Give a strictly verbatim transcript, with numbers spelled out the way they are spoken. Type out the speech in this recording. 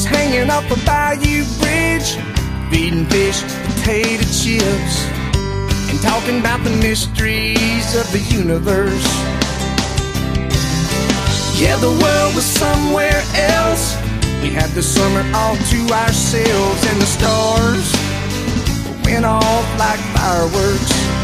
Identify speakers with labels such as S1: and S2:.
S1: was hanging off a bayou bridge, feeding fish potato chips and talking about the mysteries of the universe. Yeah, the world was somewhere else. We had the summer all to ourselves, and the stars went off like fireworks.